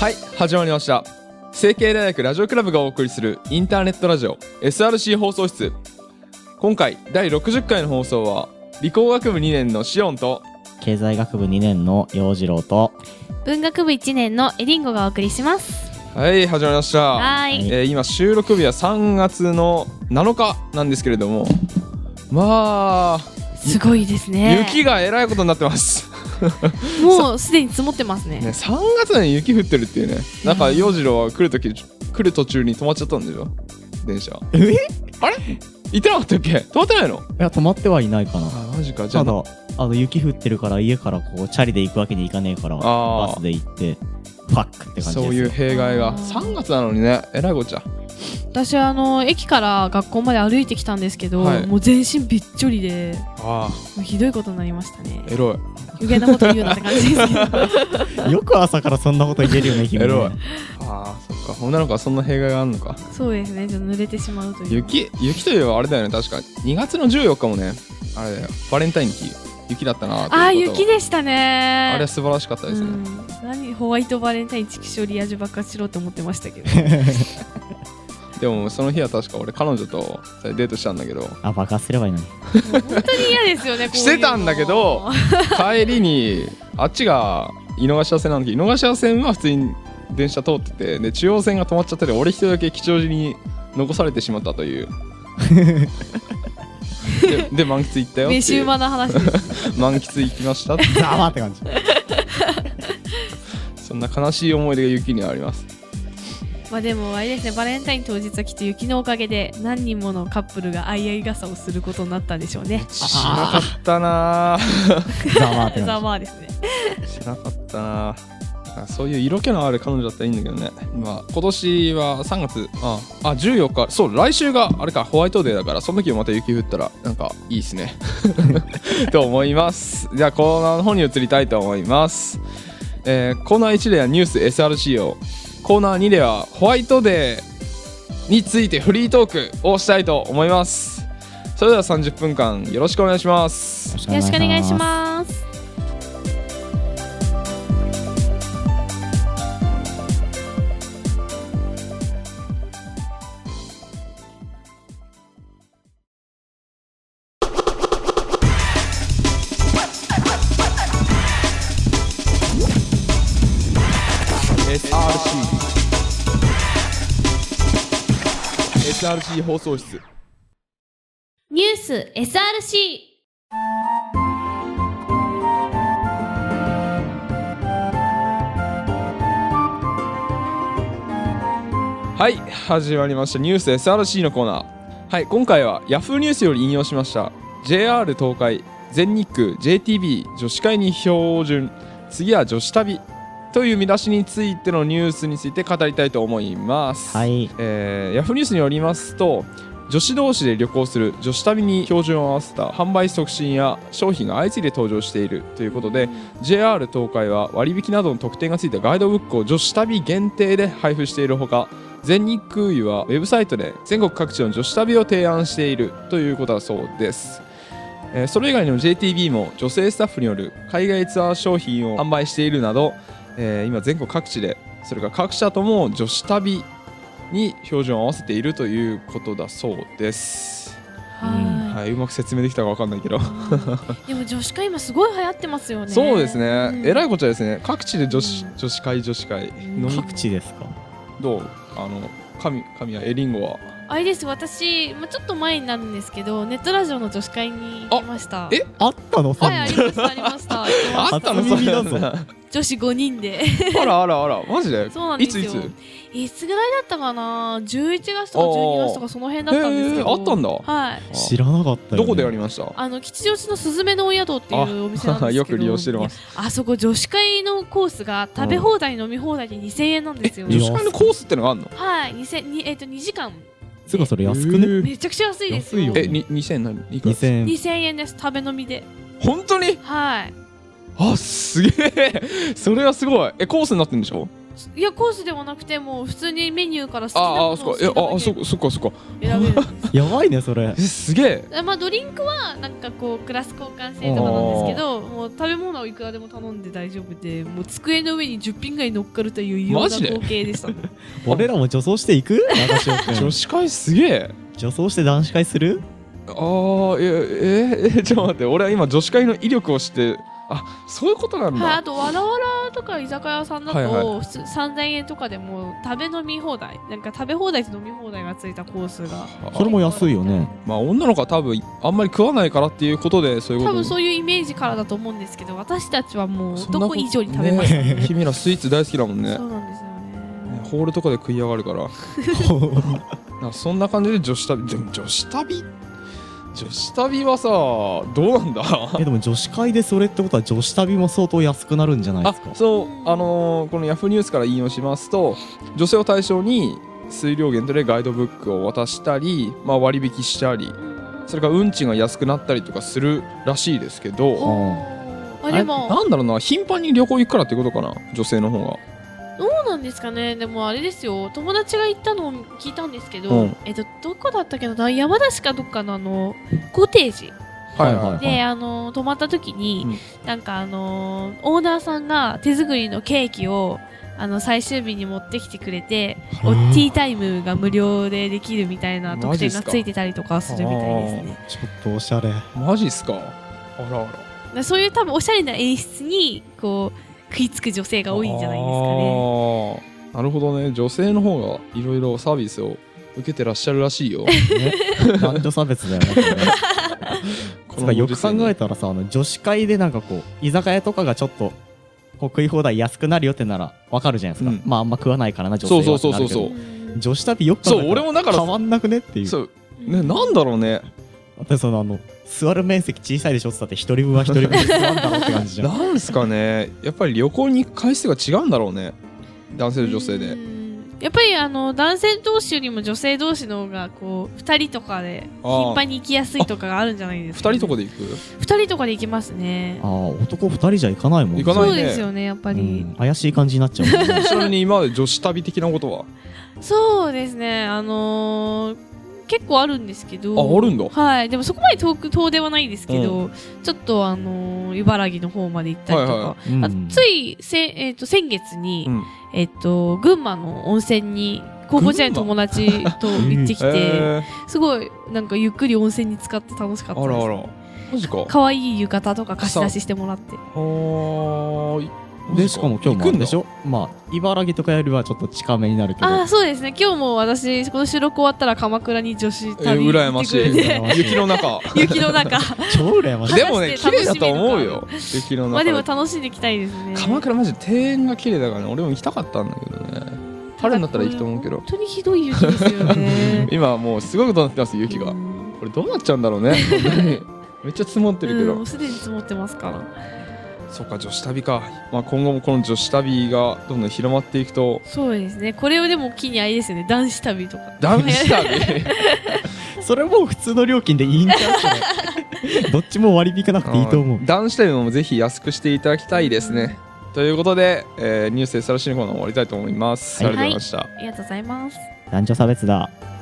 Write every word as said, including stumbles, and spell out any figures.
はい、始まりました。成蹊大学ラジオクラブがお送りするインターネットラジオ エスアールシー 放送室。今回だいろくじゅっかいの放送は理工学部にねんのシオンと経済学部にねんの陽次郎と文学部いちねんのエリンゴがお送りします。 はい、始まりました。 はい、 えー、今収録日はさんがつのなのかなんですけれども、まあすごいですね。 雪がえらいことになってますもうすでに積もってますね。 ね、さんがつに雪降ってるっていうね。なんか陽次郎は来るとき来る途中に止まっちゃったんでしょ、電車。 えあれ行ってなかったっけ？止まってないの？ いや、止まってはいないかな。 あ、マジか。じゃあただあの雪降ってるから家からこうチャリで行くわけにいかねえからバスで行ってファックって感じです。 そういう弊害がさんがつなのにね、えらいこっちゃ。 私あの駅から学校まで歩いてきたんですけど、はい、もう全身びっちょりで、あもうひどいことになりましたね。 エロい。 余計なこと言うなって感じですけどよく朝からそんなこと言えるよね君ね。 エロい。ああ、そっか。女の子はそんな弊害があるのか。 そうですね、ちょっと濡れてしまうという。 雪雪といえばあれだよね、確かにがつのじゅうよっかもね、あれだよ、バレンタインの日雪だったなということ。 あー、雪でしたね。 あれは素晴らしかったですね。 何ホワイトバレンタインチキショリアジュ爆発しろって思ってましたけどでもその日は確か俺彼女とデートしたんだけど、 あ、爆発すればいいのに。 本当に嫌ですよね。こういうのしてたんだけど帰りにあっちが井の頭線なんだけど、井の頭線は普通に電車通ってて、で中央線が止まっちゃってて、俺一人だけ吉祥寺に残されてしまったというで, で満喫行ったよっていう。 飯馬な話です満喫行きましたってざわって感じそんな悲しい思い出が雪にはあります。 まあでもあれですね、バレンタイン当日はきっと雪のおかげで何人ものカップルが相合い傘をすることになったんでしょうね。 しなかったなざわってざわですね。 しなかったな。そういう色気のある彼女だったらいいんだけどね。まあ今年はさんがつ、ああじゅうよっか、そう来週があれかホワイトデーだから、その時もまた雪降ったらなんかいいですねと思います。じゃあコーナーの方に移りたいと思います。えー、コーナーいちではニュース エスアールシー を、コーナーにではホワイトデーについてフリートークをしたいと思います。それではさんじゅっぷんかんよろしくお願いします。 よろしくお願いします。 エスアールシー エスアールシー 放送室ニュース エスアールシー。 はい、始まりましたニュース エスアールシー のコーナー。はい、今回は Yahoo ニュースより引用しました ジェイアール 東海全日空 ジェイティービー 女子会に標準、次は女子旅という見出しについてのニュースについて語りたいと思います。 はい、 えー、Yahoo ニュースによりますと、女子同士で旅行する女子旅に標準を合わせた販売促進や商品が相次いで登場しているということで、 ジェイアール 東海は割引などの特典がついたガイドブックを女子旅限定で配布しているほか、全日空輸はウェブサイトで全国各地の女子旅を提案しているということだそうです。えー、それ以外にも ジェイティービー も女性スタッフによる海外ツアー商品を販売しているなど、えー、今全国各地で、それから各社とも女子旅に標準を合わせているということだそうです。 はい、 はい、うまく説明できたか分かんないけどでも女子会今すごい流行ってますよね。 そうですね、 うん、 えらいこっちゃですね。各地で女子、うん、女子会女子会、 うん、各地ですか。 どう、あの神神谷エリンゴはあれです、私、まあ、ちょっと前になるんですけど、ネットラジオの女子会に行きました。 え、 あったの？ はい、ありましたありましたあったの？それだぞ女子ごにんであらあらあら、マジで？ そうなんですよ。 いついついつぐらいだったかな、じゅういちがつとかじゅうにがつとかその辺だったんですけど。 あったんだ。 はい、 知らなかったよ、ね、 どこでやりました？ あの吉祥寺のすずめのお宿っていうお店なんですけどよく利用してます。 あそこ女子会のコースが食べ放題、飲み放題でにせんえんなんですよ。 女子会のコースってのがあるの？ はい、にせんに、えー、とにじかん。 つかそれ安くね？ めちゃくちゃ安いですよ。 え、ににせん何？ にせんえん。 にせんえんです、食べ飲みで。 本当に？ はい。 あ、すげえそれはすごい。え、コースになってるんでしょ？ いやコースではなくてもう普通にメニューから好きなものをああそっかえああそっかそっかそっか選べるんですやばいねそれ。 えすげえまあドリンクはなんかこうクラス交換制とかなんですけど、もう食べ物をいくらでも頼んで大丈夫で、もう机の上にじゅっぴんぐらい乗っかるという異様なマジで光景でしたね。 俺らも女装していく？長潮君女子会すげえ女装して男子会する？ ああえええちょっと待って俺は今女子会の威力を知ってあそういうことなんだ、 はい、あとわらわらとか居酒屋さんだと、 はいはい普通さんぜんえんとかでも食べ飲み放題なんか食べ放題と飲み放題がついたコースがそれも安いよね。 まあ女の子は多分あんまり食わないからっていうことでそういうこと多分そういうイメージからだと思うんですけど、私たちはもうそんなこどこ以上に食べますね。 ね君らスイーツ大好きだもんねそうなんですよね。 ホールとかで食い上がるからなんかそんな感じで女子旅でも女子旅女子旅はさどうなんだえでも女子会でそれってことは女子旅も相当安くなるんじゃないであすか？ そうあのーこのヤフーニュースから引用しますと女性を対象に数量限定でガイドブックを渡したり、まあ、割引したりそれから運賃が安くなったりとかするらしいですけどあでもなんだろうな頻繁に旅行行くからってことかな女性の方がどうなんですかね。でもあれですよ、友達が行ったのを聞いたんですけど、 うんえっとどこだったっけな、山梨かどっかのあのコテージはいはいで、あの泊まった時に、 うんなんかあのオーナーさんが手作りのケーキをあの最終日に持ってきてくれて、おティータイムが無料でできるみたいな特典がついてたりとかするみたいですね。 ちょっとおしゃれ。 マジっすかあらあらだそういう多分おしゃれな演出にこう食いつく女性が多いんじゃないですかね。 あーなるほどね女性の方がいろいろサービスを受けてらっしゃるらしいよね、男女差別だよね。これねつかよく考えたらさ、あの女子会でなんかこう居酒屋とかがちょっとこう食い放題安くなるよってならわかるじゃないですか、 うんまああんま食わないからな女性はそうそうそうそうってなるけどそう女子旅よく考えたそう俺もだから変わんなくねっていう。 そうねなんだろうねだってそのあの座る面積小さいでしょって言ったって一人分は一人分で座るんだろうって感じじゃん。 なんすかねやっぱり旅行に行く回数が違うんだろうね男性と女性でうんやっぱりあの男性同士よりも女性同士の方がこうふたりとかで頻繁に行きやすいとかがあるんじゃないですか、ね、 二人とかで行くふたりとかで行きますね。 ああ男二人じゃ行かないもんね。 行かないねそうですよねやっぱり、 うん怪しい感じになっちゃうもんね。 ちなみに今まで女子旅的なことはそうですねあのー結構あるんですけどああるんだはいでもそこまで遠く遠ではないですけど、ちょっとあのー茨城の方まで行ったりとか、 はいはうんあついせ、えー、と先月に、 うんえっと群馬の温泉に高校時代の友達と行ってきて、 えすごいなんかゆっくり温泉に浸かって楽しかったです。 ーあらあらマジかは可愛い浴衣とか貸し出ししてもらって。 ーいでしかも今日もあるでしょょ。まあ茨城とかよりはちょっと近めになるけど。 ああそうですね今日も私この収録終わったら鎌倉に女子え旅羨ましい行ってくれて雪の中雪の中超羨ましい。 でもね綺果たして麗だと思うよ雪の中まあでも楽しんでいきたいですね。 鎌倉マジで庭園が綺麗だからね俺も行きたかったんだけどね春になったら行くと思うけど本当にひどい雪ですよね。 今はもうすごいことになってます雪がうんこれどうなっちゃうんだろうね本当にめっちゃ積もってるけうんどもうすでに積もってますから。 そっか女子旅かまあ今後もこの女子旅がどんどん広まっていくとそうですねこれをでも機にあれですよね男子旅とか。 男子旅それもう普通の料金でいいんちゃうそれどっちも割り引かなくていいと思う。 男子旅もぜひ安くしていただきたいですねということで、えーニュースでさらしのコーナー終わりたいと思います、 はいありがとうございました、 ありがとうございます。 男女差別だ。